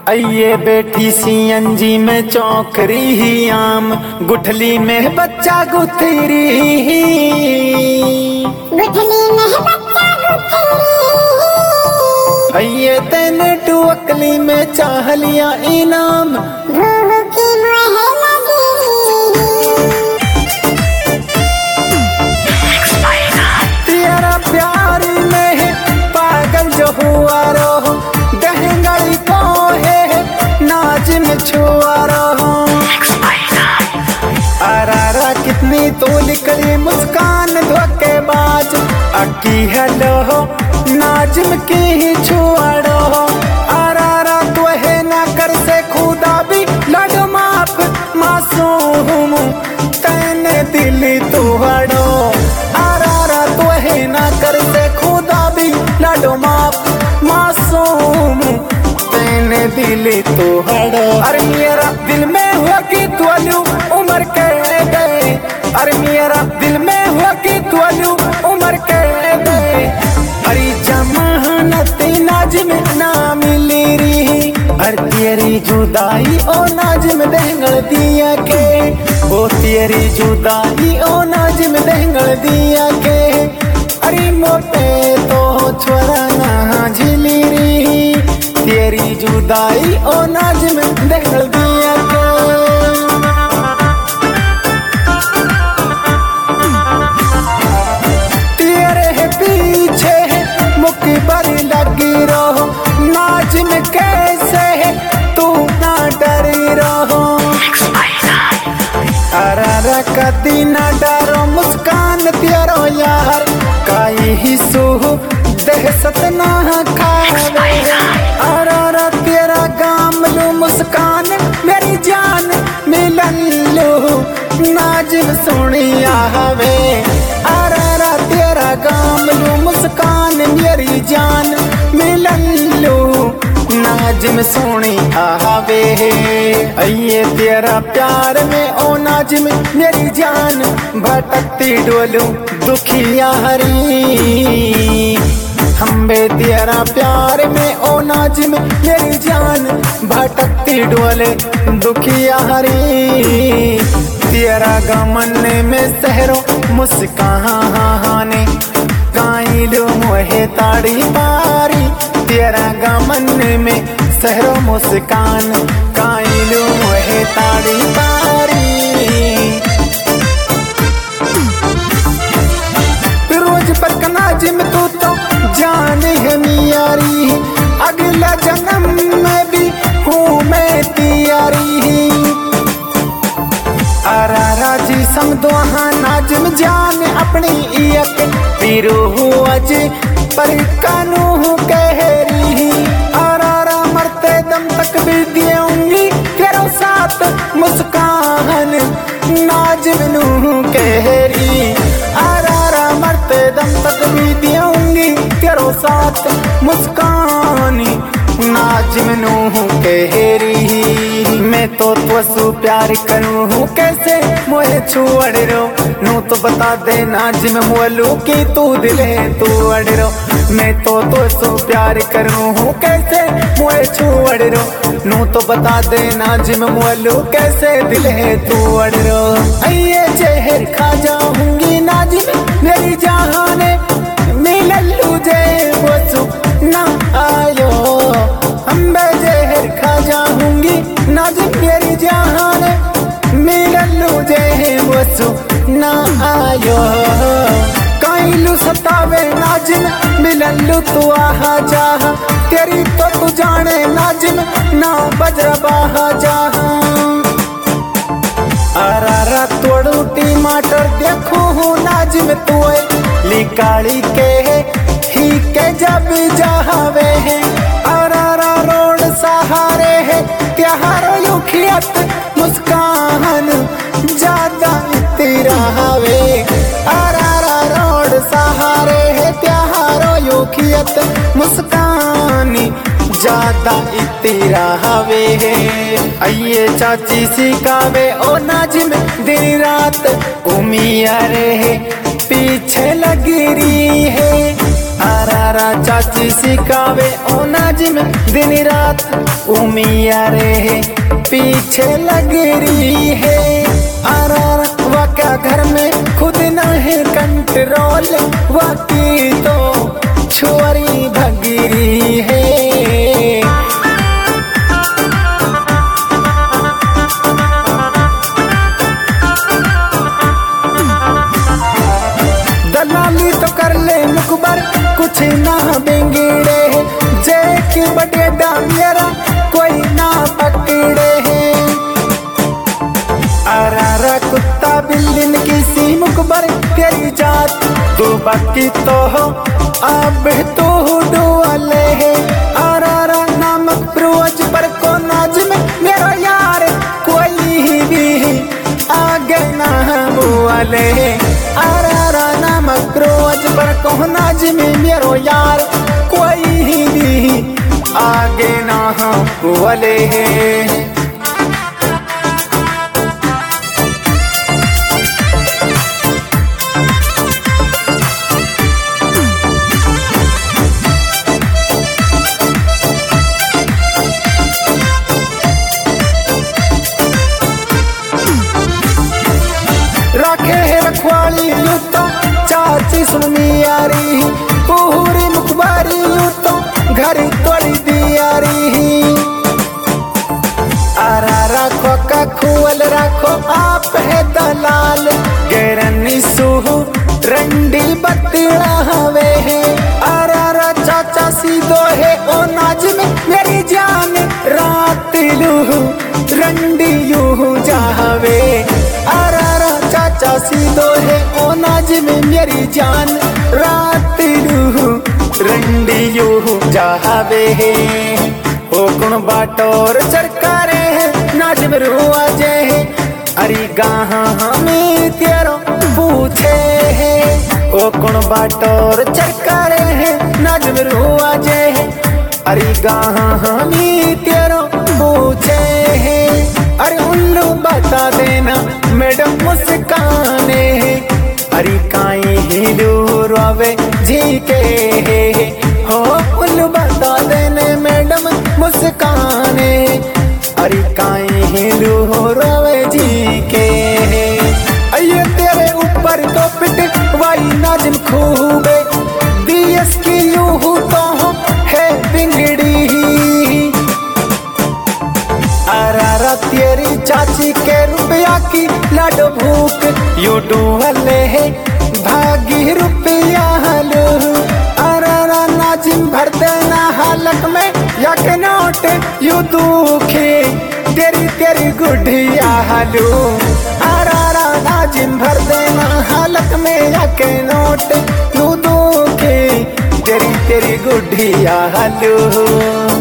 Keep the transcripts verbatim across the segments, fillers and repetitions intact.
आइए बैठी सीएनजी में चौकरी ही आम, गुठली में बच्चा गुथरी, गुठली में बच्चा गुथरी। आइए तेने टुकली में चाह लिया इनाम, भूखी मुहे लगी। तेरा प्यार में है पागल जो हुआ रो, दहंगई को है नाच में छुआ रहो। अरारा कितनी तो निकली मुस्कान धोखेबाज, अकी हेलो नाजिम की ही छुआड़ो। अरारा तो है ना कर से खुदा भी लड़ माफ, मासूम तैने दिल तुहड़ो। अरारा तो है ना कर से खुदा भी लड़ माफ, मासूम तैने दिल तुहड़ो। अरे मेरा दिल में हुआ कि तुलू उम्र के गए, अरे मेरा दिल में हुआ कि तुलू उम्र के गए। अरे जमानत नाजिम ना मिली री, अरे तेरी जुदाई ओ नाजिम दहंगल दिया के, ओ तेरी जुदाई ओ नाजिम दहंगल दिया के। अरे मोटे तो छोरा ना झिली री, तेरी जुदाई ओ नाजिम दहंगल दिया के। बड़ी लगी रहो नाजिम कैसे है तू ना डरी रहो। अरारा कदी ना डरो मुस्कान तेरो यार, काई ही सूह दहशत ना खावे। अरारा तेरा गाम लू मुस्कान मेरी जान मिलन लू नाजिम सुनिया हवे। अरारा तेरा गाम लू मुस्कान मेरी जान मिलन लो नाजिम सोनी आवे। आइए तेरा प्यार में ओ नाजिम मेरी जान, भटकती डोलू दुखिया हरी। हम बे तेरा प्यार में ओ नाजिम मेरी जान, भटकती डोले दुखिया हरी। तेरा गमन में सहरो मुस्काने, काइलो मोहे ताड़ी पारी। तेरा गमन में सहरो मुस्कान, काइलो मोहे ताड़ी पारी। रोज पर नाजिम तू तो जाने है मियारी, अगला जन्म में भी हूँ मैं तियारी। अरारा जी समझो हाँ नाजिम जान अपनी इयक, पीरो अज पर कानू कह रही। अरारा मरते दम तक भी दूंगी तेरो साथ मुस्कान, नाजिम नू कह रही। अरारा मरते दम तक भी दूंगी तेरो साथ मुस्कान, नाजिम नू कह रही। मैं तो तुझसे प्यार करूँ कैसे मोहे छुअड़ रो, नू तो बता दे नाजिम मोलू की तू दिल है तू अड़ रो। मैं तो तुझसे प्यार करूँ कैसे मोहे छुअड़ रो, नू तो बता दे नाजिम मोलू कैसे दिल है तू अड़ रो। आइए जहर खा जाऊंगी नाजिम मेरी जहाने, मिलल्लू जे वो ना आयो। हम जहर खा जाऊंगी नाजिम मेरी जहान, मिलल्लू जे वो ना आयो। काइलू सतावे नाजिम मिलल्लू तू आहा जाहा, तेरी तो तू जाने नाजिम ना बजरा बाहा जाहा। अरारा तोड़ू टमाटर देखो हूँ नाजिम तू लिकाली के ही के जब जावे है। अरारा रोड सहारे है त्योहारो युखियत मुस्कान ज्यादा तेरा हवे। अरारा रोड सहारे है त्योहारो युखियत मुस्कान ज्यादा तेरा हवे। आइए चाची सिखावे ओ नाजिम दिन रात उमिया रे पीछे लगी रही है। आरारा चाची सिखावे ओ नाजिम दिन रात उमिया रे पीछे लग रही है। आरारा वाक्या घर में खुद न है कंट्रोल, वाकी तो छोरी भगरी है। दलाली तो कर ले मुखबर कुछ ना बिगड़े, जे की बड़े डामियरा कोई ना पकड़े है। आरारा कुत्ता बिल्लिन किसी मुखबर तेरी जात तो बाकी तो हो अब तो डुअले है। आरारा नामक रोज पर को नाजिम मेरा यार कोई भी आगे ना बोले है। आरारा नामक रोज पर को नाजिम मेरो यार कोई भी आगे ना बोले है। रखे है रखवाली यूतो चाची सुनमी यारी, पूरी मुखबारी यूतो घर तोड़ी दियारी। आरारा खोका खुअल रखो आप है दलाल, गैरनी सुहू रंडी बत्तीड़ा हवे है। आरारा चाचा सीधो है ओ नाजिम मेरी जान रात लूहू रंडी यूहू जावे। आरारा चाचा सीधो है ओ नाजिम मेरी जान रात लूहू रंडी यूहू जावे है। ओ कुण बाटोर सरकारे है नाजिम रुआ जे है, अरे गाहा हमें तेरो पूछे है। ओ कुण बाटोर सरकारे है नाजिम रुआ जे है, अरे गाहा हमें तेरो पूछे है। अरे उल्लू बता देना मैडम मुस्काने है, अरे काई हिलू रोवे जी के हो। उल्लू बता देने मैडम मुस्काने, अरे काई हिलू रोवे जी के। अये तेरे ऊपर तो पिट वाई नाजिम खूबे, बीएस की यूं तो है बिगड़ी। आरारा तेरी चाची के रुपया की लाडो भूख यू डूहले है भागी रुपया हलो। आरारा नाजिम भर देना हालक में या के नोट यू दुखे तेरी तेरी गुढ़िया हलो। आरारा नाजिम भर देना हालक में या के नोट यू दुखे तेरी तेरी गुढ़िया हलो।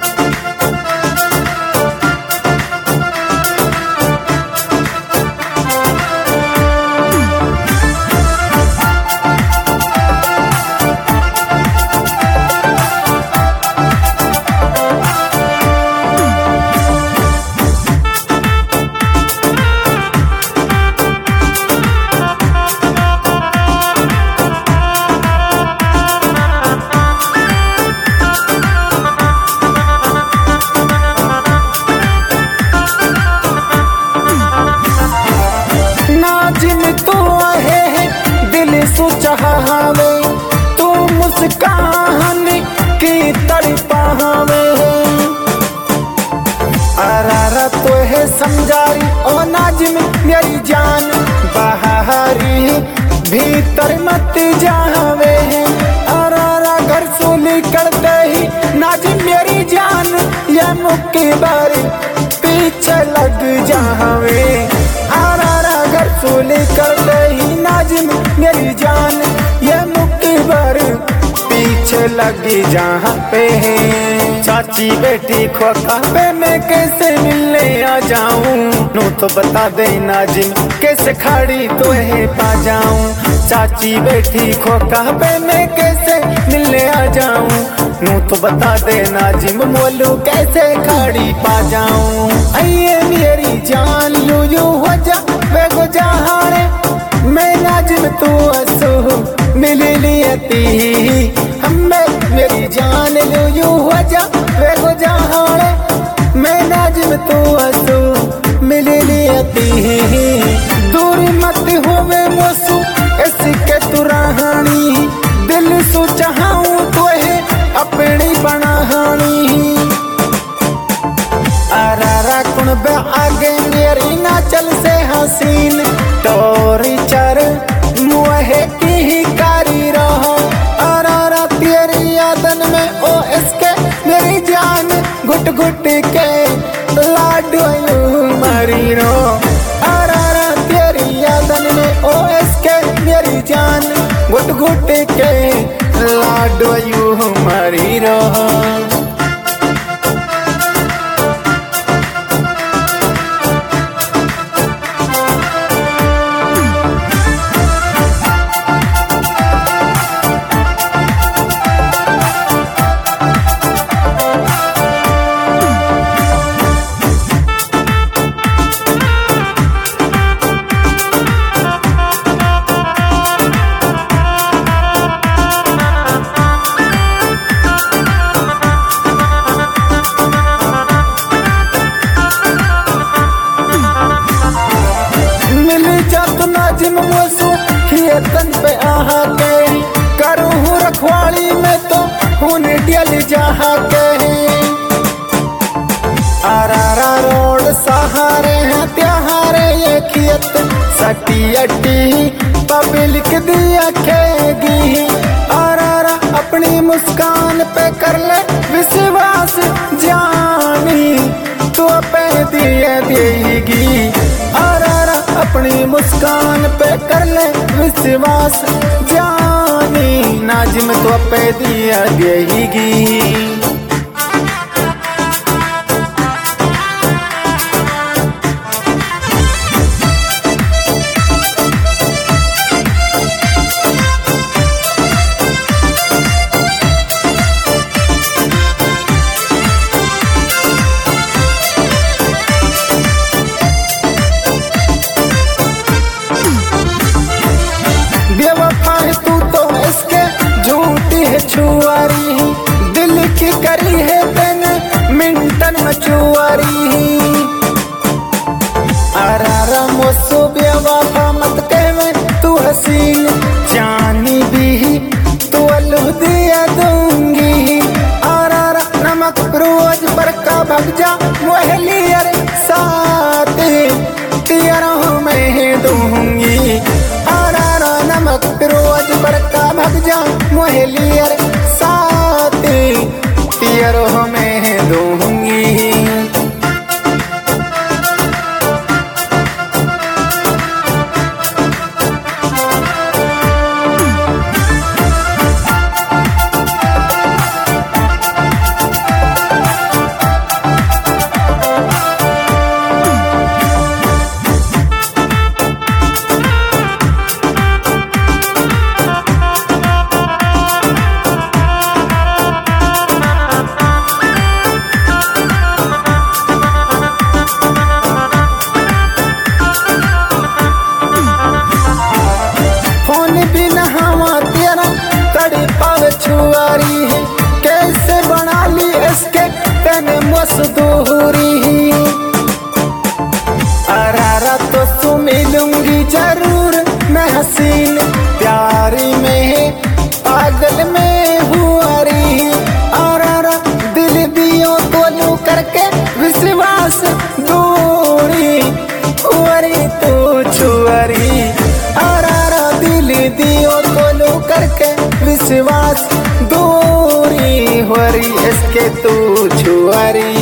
चाहवे तू मुस्कान की तड़पावे। आरारा तो है समझारी ओ नाजिम मेरी जान, बाहरी भीतर मत जावे। आरारा घर सुली करते ही नाजिम मेरी जान ये मुक्की बारी पीछे लग जावे। आरारा घर सुली करते ही नाजिम मेरी जान ये मुक्की बार पीछे लगी जहाँ पे है। चाची बेटी खोखा पे मैं कैसे मिलने आ जाऊं, नू तो बता दे नाजिम कैसे खड़ी तो है पा जाऊं। चाची बेटी खोखा पे मैं कैसे मिलने आ जाऊं, नू तो बता दे नाजिम मोलू कैसे खड़ी पा जाऊं। अये मेरी जान यू यू हो जा बेगो जहारे मैं नाजिम तू असू मिल लियती हमें मेरी जान लो यू हो जा वे गो जहाड़े मैं नाजिम तू हसू मिल लियती दूर मत होवे मोसू इसके तू रहानी दिल सो चाहूं तो है अपनी बनाहानी आरारा कुण बे आगे मेरी नाचल से हसीन तोरी चर मुहे की ही कारी रहो आरारा तेरी यादन में ओ इसके मेरी जान घुट घुट के लाडू मरी रो आरारा तेरी यादन में ओ इसके मेरी जान घुट घुट के लाडू मरी रो नाजिम मोसू खेतन पे आहा के करूँ हूँ रखवाली में तो हूँ डियल जहा के आरारा रोड सहारे हैं त्योहारे ये खेत सटी अटी पब्लिक दिया खेगी आरारा अपनी मुस्कान पे कर ले विश्वास जानी तो पे दिए देगी आरारा अपनी मुस्कान पे कर ले विश्वास जानी नाजिम तो पे दिया देगी बेवफा है तू तो इसके झूठी है छुआरी दिल की करी है तेने मिंटन में चुआरी आरारा मोसो बेवफा मत कहवे तू हसीन जानी भी तू अल्लाह दिया दूंगी आरारा नमक रोज बरका भग जा मोहलियर साथ तेरा मैं दूंगी आरारा नमक रोज बरका भग जा मोहलियर साथ तेरो मैं दूंगी छुआरी कैसे बना ली इसके तन मजदूरी आरारा तो तू मिलूंगी जरूर मैं हसीन प्यारी में पागल में हुआरी आरारा दिल दियो तोलू करके विश्वास दूरी हुआरी तो छुआरी आरारा दिल दियो तोलू करके विश्वास दूरी हो रही इसके तू छुआरी